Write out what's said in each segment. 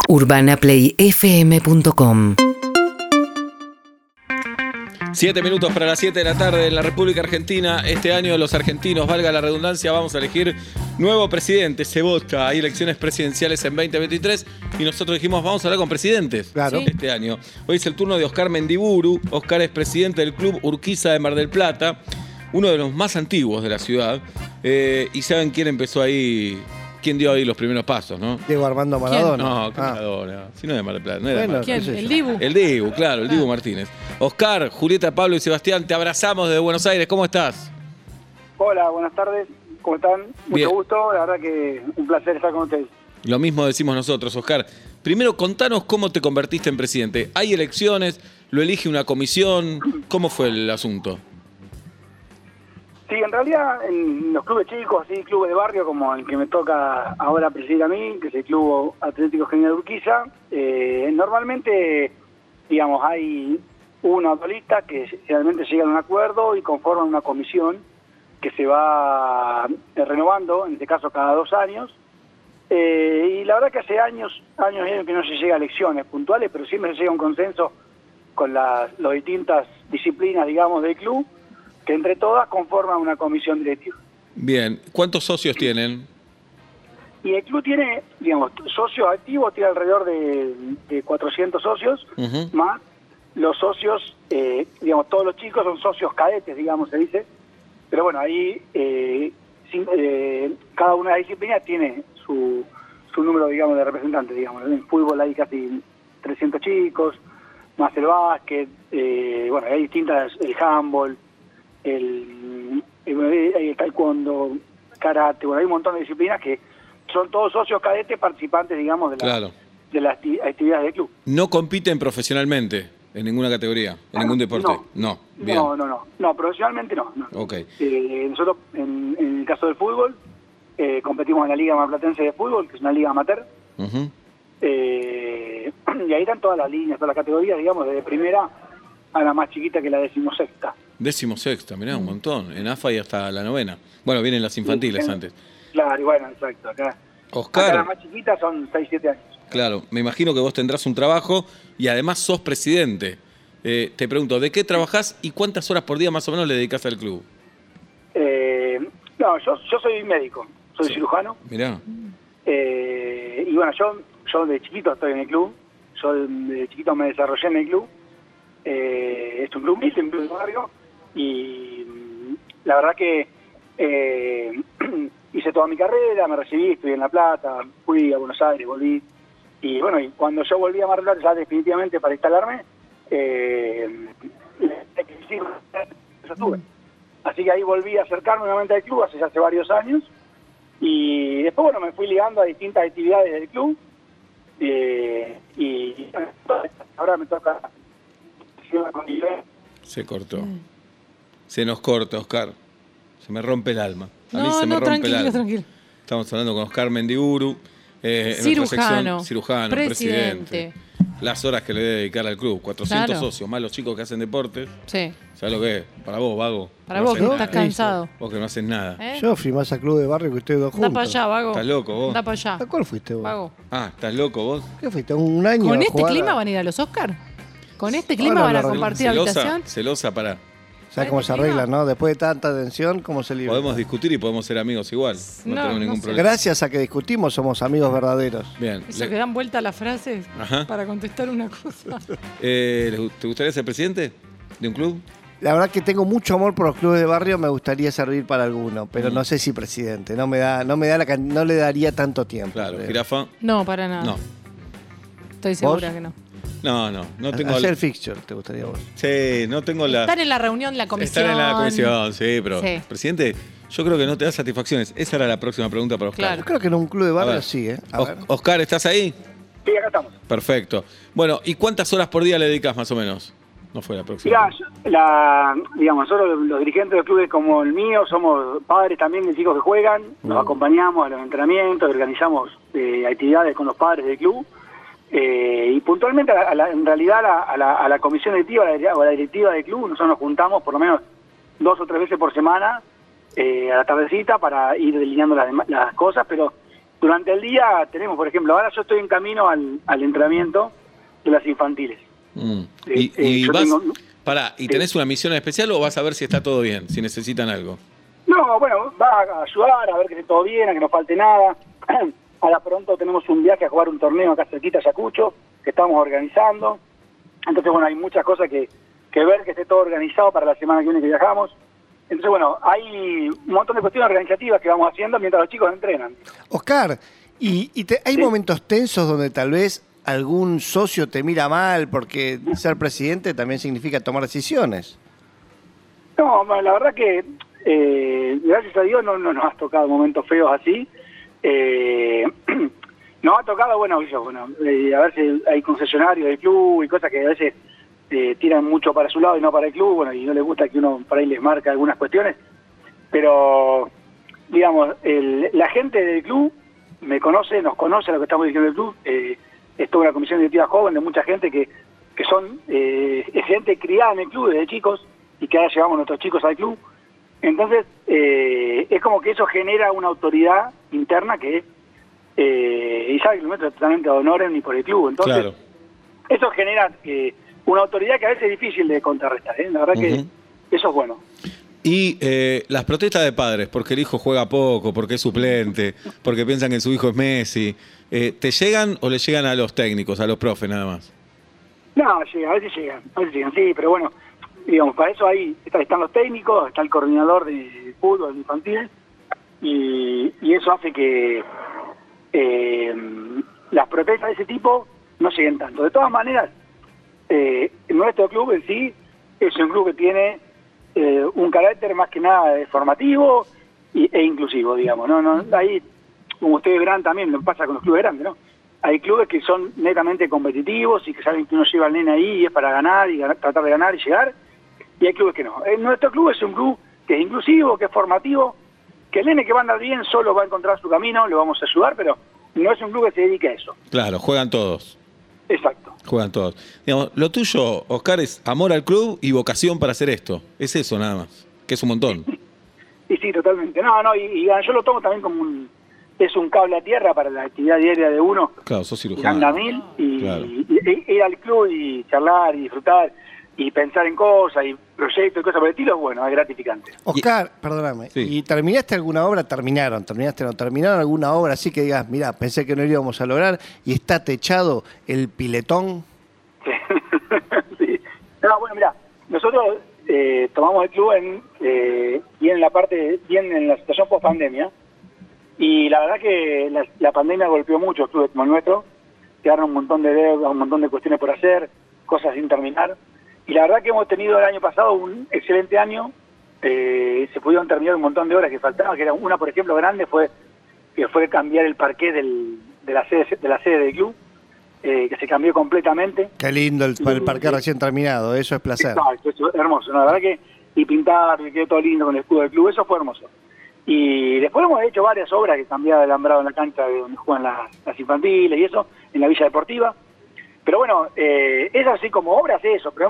UrbanaPlayFM.com. 7 minutos para las 7 de la tarde en la República Argentina. Este año los argentinos, valga la redundancia, vamos a elegir nuevo presidente. Se vota, hay elecciones presidenciales en 2023 y nosotros dijimos vamos a hablar con presidentes este año. Hoy es el turno de Oscar Mendiburu. Oscar es presidente del Club Urquiza de Mar del Plata, uno de los más antiguos de la ciudad. Y saben quién empezó ahí, quién dio ahí los primeros pasos, ¿no? Diego Armando Maradona. No, ¿qué Maradona? Si no es de Mar del Plata, no era de Mar del Plata. ¿Quién? ¿El Dibu? El Dibu, claro, el Dibu Martínez. Oscar, Julieta, Pablo y Sebastián, te abrazamos desde Buenos Aires. ¿Cómo estás? Hola, buenas tardes. ¿Cómo están? Mucho Bien. gusto. La verdad que un placer estar con ustedes. Lo mismo decimos nosotros, Oscar. Primero, contanos cómo te convertiste en presidente. ¿Hay elecciones? ¿Lo elige una comisión? ¿Cómo fue el asunto? Sí, en realidad en los clubes chicos, así clubes de barrio como el que me toca ahora presidir a mí, que es el Club Atlético General Urquiza, normalmente, digamos, hay uno o dos listas que realmente llegan a un acuerdo y conforman una comisión que se va renovando, en este caso cada 2 años. Y la verdad que hace años que no se llega a elecciones puntuales, pero siempre se llega a un consenso con las distintas disciplinas, digamos, del club, que entre todas conforman una comisión directiva. Bien, ¿cuántos socios tienen? Y el club tiene, digamos, socios activos, tiene alrededor de 400 socios, más los socios, digamos, todos los chicos son socios cadetes, digamos, se dice. Pero bueno, ahí cada una de las disciplinas tiene su número, digamos, de representantes, digamos. En fútbol hay casi 300 chicos, más el básquet, bueno, hay distintas, el handball, el taekwondo, karate, bueno, hay un montón de disciplinas que son todos socios cadetes participantes, digamos, de las actividades del club. ¿No compiten profesionalmente en ninguna categoría, en ningún deporte? No. Bien. No, profesionalmente no. Okay. Nosotros, en el caso del fútbol, competimos en la Liga Marplatense de Fútbol, que es una liga amateur. Y ahí están todas las líneas, todas las categorías, digamos, desde primera a la más chiquita, que es la 16ª. 16ª, mirá, un montón. En AFA y hasta la 9ª. Bueno, vienen las infantiles antes. Claro, y bueno, exacto. Acá las más chiquitas son 6-7 años. Claro, me imagino que vos tendrás un trabajo y además sos presidente. Te pregunto, ¿de qué trabajás y cuántas horas por día más o menos le dedicás al club? No, yo soy médico, soy cirujano. Mirá. Y bueno, yo de chiquito estoy en el club. Yo de chiquito me desarrollé en el club. Es un club mixto, un club de barrio. Y la verdad que hice toda mi carrera, me recibí, estudié en La Plata, fui a Buenos Aires, volví. Y bueno, y cuando yo volví a Mar del Plata, ya definitivamente para instalarme, así que ahí volví a acercarme nuevamente al club hace varios años. Y después, bueno, me fui ligando a distintas actividades del club. Y ahora me toca... Se cortó. Se nos corta, Oscar. Se me rompe el alma. A mí se me rompe el alma. Tranquilo. Estamos hablando con Oscar Mendiburu, Cirujano, presidente. Las horas que le debe dedicar al club. 400 socios, más los chicos que hacen deportes. Sí. ¿Sabes lo que es? Para vos, vago. Para no vos que haces estás nada. cansado. Vos que no haces nada. Yo fui más a club de barrio que ustedes dos juntos. Anda para allá, vago. ¿Estás loco vos? Anda para allá. ¿A cuál fuiste vos? Vago. Ah, ¿estás loco vos? ¿Qué fuiste? ¿Un año? ¿Con a este jugar clima a- van a ir a los Oscar? ¿Con este clima van a compartir habitación? Celosa, pará. ¿Sabes cómo se arregla, no? Después de tanta tensión, ¿cómo se libra? Podemos discutir y podemos ser amigos igual. No tenemos ningún sé. problema. Gracias a que discutimos, somos amigos verdaderos. Bien. Eso que dan vuelta a las frases Ajá. para contestar una cosa. ¿Te gustaría ser presidente de un club? La verdad que tengo mucho amor por los clubes de barrio, me gustaría servir para alguno, pero no sé si presidente, no le daría tanto tiempo. Claro, creo. jirafa. No, para nada. No. Estoy segura que no. No tengo. Hacer fixture, ¿te gustaría vos? Sí, no tengo la. Estar en la reunión, la comisión. Estar en la comisión, sí, pero Sí. presidente, yo creo que no te da satisfacciones. Esa era la próxima pregunta para Oscar. Claro. Yo creo que en un club de A barrio ver. sí, ¿eh? A ver. Oscar, ¿estás ahí? Sí, acá estamos. Perfecto. Bueno, ¿y cuántas horas por día le dedicas más o menos? No fue la próxima. Mirá, digamos, nosotros los dirigentes de clubes como el mío somos padres también de chicos que juegan, nos acompañamos a los entrenamientos, organizamos actividades con los padres del club. Y puntualmente, en realidad, a la comisión directiva o a la directiva del club, nosotros nos juntamos por lo menos 2 o 3 veces por semana a la tardecita para ir delineando las cosas, pero durante el día tenemos, por ejemplo, ahora yo estoy en camino al entrenamiento de las infantiles. ¿Y vas, tengo, ¿y tenés una misión especial o vas a ver si está todo bien, si necesitan algo? No, bueno, va a ayudar a ver que esté todo bien, a que no falte nada. Ahora pronto tenemos un viaje a jugar un torneo acá cerquita, Ayacucho, que estamos organizando. Entonces, bueno, hay muchas cosas que ver, que esté todo organizado para la semana que viene que viajamos. Entonces, bueno, hay un montón de cuestiones organizativas que vamos haciendo mientras los chicos entrenan. Oscar, ¿hay momentos tensos donde tal vez algún socio te mira mal? Porque ser presidente también significa tomar decisiones. No, la verdad que gracias a Dios no nos ha tocado momentos feos así. Nos ha tocado, a veces hay concesionarios del club y cosas que a veces tiran mucho para su lado y no para el club, y no les gusta que uno por ahí les marca algunas cuestiones, pero digamos, la gente del club nos conoce lo que estamos diciendo del club. Es toda una comisión directiva joven de mucha gente que son es gente criada en el club desde chicos y que ahora llevamos nuestros chicos al club. Entonces es como que eso genera una autoridad interna que y sabe que lo meto totalmente ad honorem ni por el club. Entonces claro, eso genera una autoridad que a veces es difícil de contrarrestar, La verdad que eso es bueno. Y las protestas de padres, porque el hijo juega poco, porque es suplente, porque piensan que su hijo es Messi, ¿te llegan o le llegan a los técnicos, a los profes nada más? No, a veces llegan, sí, pero bueno, digamos, para eso ahí están los técnicos, está el coordinador de fútbol infantil, y eso hace que las protestas de ese tipo no lleguen tanto. De todas maneras, nuestro club en sí es un club que tiene un carácter más que nada formativo e inclusivo, digamos. No, ahí, como ustedes verán también, lo pasa con los clubes grandes, ¿no? Hay clubes que son netamente competitivos y que saben que uno lleva al nene ahí y es para ganar y tratar de ganar y llegar, y hay clubes que no. Nuestro club es un club que es inclusivo, que es formativo, que el nene que va a andar bien solo va a encontrar su camino, le vamos a ayudar, pero no es un club que se dedique a eso. Claro, juegan todos. Exacto. Juegan todos. Digamos, lo tuyo, Oscar, es amor al club y vocación para hacer esto. Es eso nada más, que es un montón. Y sí, totalmente. Y yo lo tomo también como un cable a tierra para la actividad diaria de uno. Claro, sos cirujano. Anda mil y claro, ir al club y charlar y disfrutar y pensar en cosas y proyectos y cosas por el estilo, es gratificante. Oscar, perdóname, sí. ¿Y terminaste alguna obra? ¿Terminaron alguna obra así que digas, mirá, pensé que no lo íbamos a lograr y está techado el piletón? Sí. Sí. No, mirá, nosotros tomamos el club bien en la situación post-pandemia, y la verdad que la pandemia golpeó mucho el club como el nuestro, quedaron un montón de deudas, un montón de cuestiones por hacer, cosas sin terminar. Y la verdad que hemos tenido el año pasado un excelente año. Se pudieron terminar un montón de obras que faltaban, que era una, por ejemplo, grande, fue cambiar el parqué de la sede del club, que se cambió completamente. Qué lindo el parqué recién terminado, eso es placer. Eso es hermoso, la verdad que, y pintar, que quedó todo lindo con el escudo del club, eso fue hermoso. Y después hemos hecho varias obras, que cambiaba el alambrado en la cancha de donde juegan las infantiles y eso, en la Villa Deportiva. Pero es así como obras eso, pero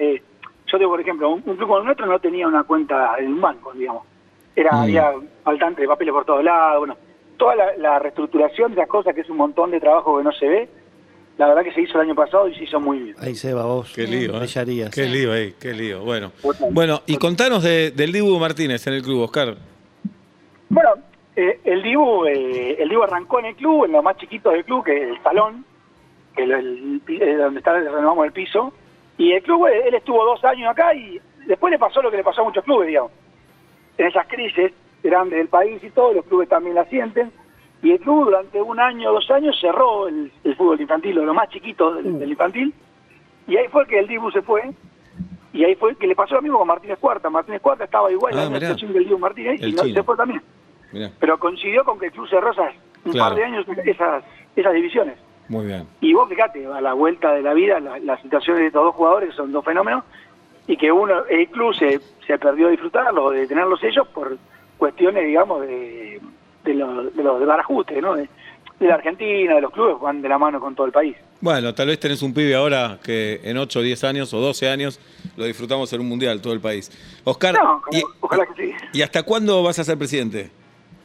yo digo, por ejemplo, un club como el nuestro no tenía una cuenta en un banco, digamos. Había faltante de papeles por todos lados, toda la reestructuración de las cosas, que es un montón de trabajo que no se ve, la verdad que se hizo el año pasado y se hizo muy bien. Ahí se va vos. Qué lío, Qué lío ahí, qué lío. Bueno, y contanos del Dibu Martínez en el club, Oscar. Bueno, el Dibu arrancó en el club, en lo más chiquito del club, que es el salón, que donde renovamos el piso, y el club, él estuvo 2 años acá y después le pasó lo que le pasó a muchos clubes, digamos. En esas crisis grandes del país y todo, los clubes también la sienten, y el club durante 1 año, 2 años cerró el fútbol infantil, lo más chiquito del infantil, y ahí fue que el Dibu se fue, y ahí fue que le pasó lo mismo con Martínez Cuarta. Martínez Cuarta estaba igual en la situación del Dibu Martínez y no se fue también. Mirá. Pero coincidió con que el club cerró un par de años esas divisiones. Muy bien. Y vos fíjate, a la vuelta de la vida, las situaciones de estos dos jugadores, que son dos fenómenos, y que el club se perdió de disfrutarlo, de tenerlos ellos por cuestiones, digamos, de los desbarajustes, ¿no? De la Argentina, de los clubes, van de la mano con todo el país. Bueno, tal vez tenés un pibe ahora que en 8, 10 años o 12 años lo disfrutamos en un mundial, todo el país. Oscar, ojalá que sí. ¿Y hasta cuándo vas a ser presidente?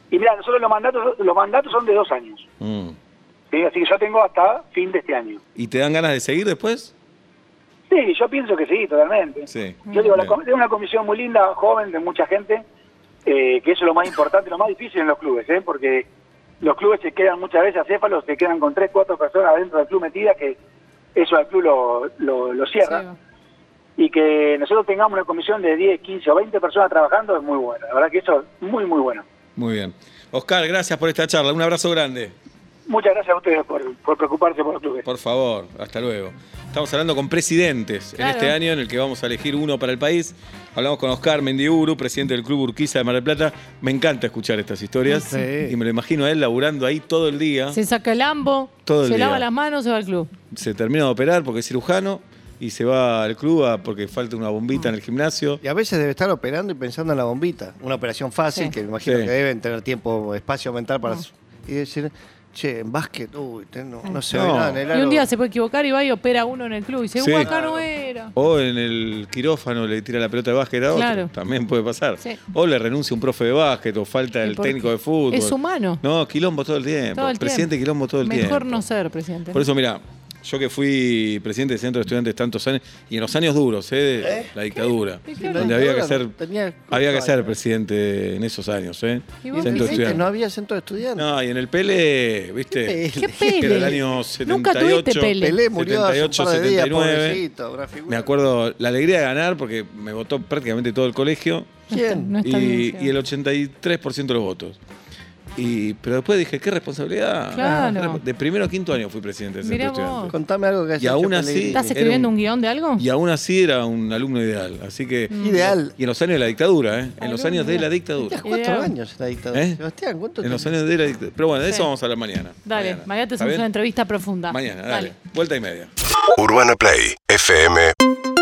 Y mira, nosotros los mandatos son de 2 años. ¿Sí? Así que yo tengo hasta fin de este año. ¿Y te dan ganas de seguir después? Sí, yo pienso que sí, totalmente. Sí. Yo digo, es una comisión muy linda, joven, de mucha gente, que eso es lo más importante, lo más difícil en los clubes, porque los clubes se quedan muchas veces acéfalos, se quedan con 3, 4 personas dentro del club metidas, que eso al club lo cierra. Sí. Y que nosotros tengamos una comisión de 10, 15 o 20 personas trabajando es muy bueno. La verdad que eso es muy, muy bueno. Muy bien. Oscar, gracias por esta charla. Un abrazo grande. Muchas gracias a ustedes por preocuparse por los clubes. Por favor, hasta luego. Estamos hablando con presidentes en este año en el que vamos a elegir uno para el país. Hablamos con Oscar Mendiuru, presidente del Club Urquiza de Mar del Plata. Me encanta escuchar estas historias. Sí. Y me lo imagino a él laburando ahí todo el día. Se saca el ambo, se lava las manos, se va al club. Se termina de operar porque es cirujano y se va al club porque falta una bombita en el gimnasio. Y a veces debe estar operando y pensando en la bombita. Una operación fácil, que me imagino que deben tener tiempo, espacio mental para... Y decir... Che, en básquet, no se ve nada en el aro. Y un día se puede equivocar y va y opera uno en el club y dice, acá no era. O en el quirófano le tira la pelota de básquet a otro. También puede pasar. Sí. O le renuncia un profe de básquet o falta el técnico de fútbol. Es humano. No, quilombo todo el tiempo. Presidente quilombo todo el tiempo. Mejor no ser presidente. Por eso, mira, yo que fui presidente del Centro de Estudiantes tantos años, y en los años duros, de la dictadura, donde había que ser presidente en esos años, ¿Y vos centro de estudiantes? No había centro de estudiantes. No, y en el Pele, ¿viste? ¿Qué Pele? Que era el año 78. Nunca tuviste Pele. Pele murió 78, hace un par de días, 79. Me acuerdo la alegría de ganar porque me votó prácticamente todo el colegio. ¿Quién? Y el 83% de los votos. Pero después dije, qué responsabilidad. Claro. De primero a quinto año fui presidente del Centro de Estudiantes. Contame algo que hayas hecho. Aún así, ¿estás escribiendo un guión de algo? Y aún así era un alumno ideal. Así que. Ideal. Y en los años de la dictadura, En los años de la dictadura. 4 años la dictadura. Sebastián, ¿cuánto en los años de la dictadura. Pero bueno, de eso vamos a hablar mañana. Dale, mañana te hacemos una entrevista profunda. Mañana, dale. Vuelta y media. Urbana Play FM